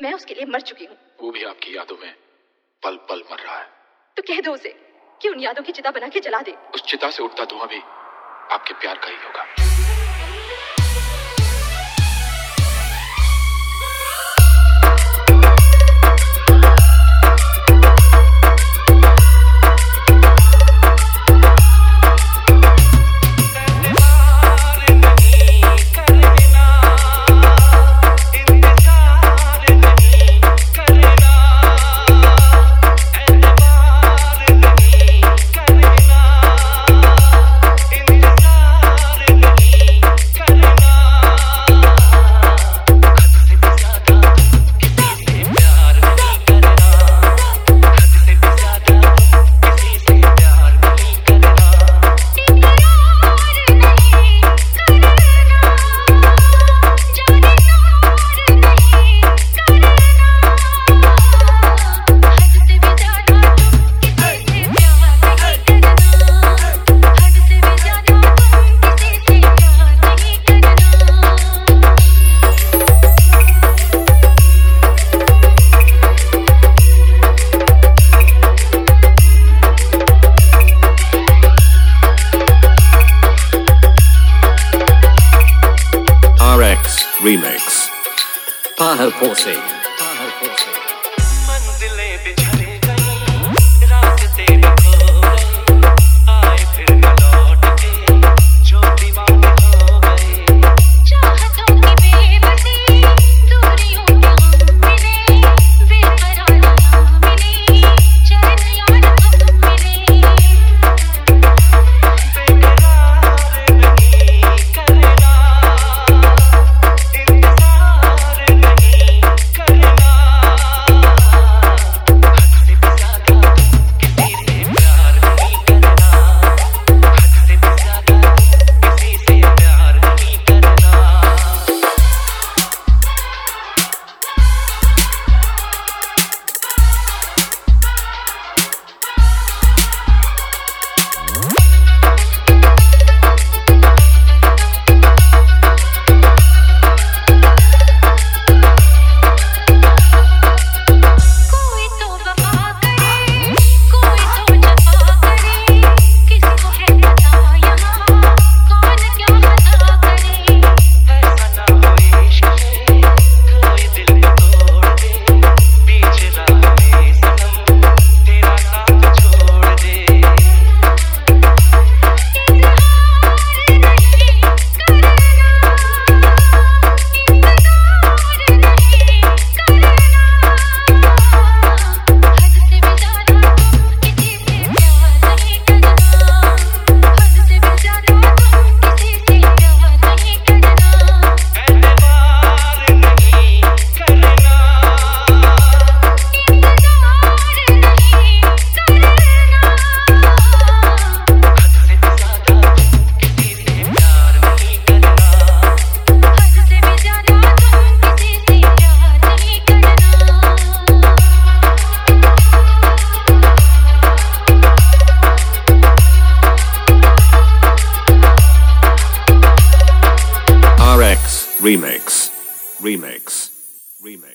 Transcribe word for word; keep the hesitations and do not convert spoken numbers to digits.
मैं उसके लिए मर चुकी हूँ। वो भी आपकी यादों में पल पल मर रहा है। तो कह दो उसे कि उन यादों की चिता बना के जला दे। उस चिता से उठता धुआं भी आपके प्यार का ही होगा। Remix. Taher Pose. Taher Pose. Remix. Remix. Remix.